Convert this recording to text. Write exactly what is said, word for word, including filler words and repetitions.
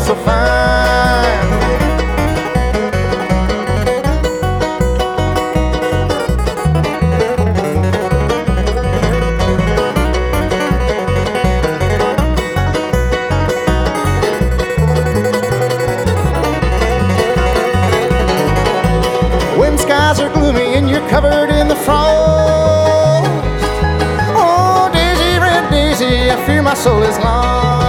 so fine. When skies are gloomy and you're covered in the frost, oh, Daisy, red Daisy, I fear my soul is lost.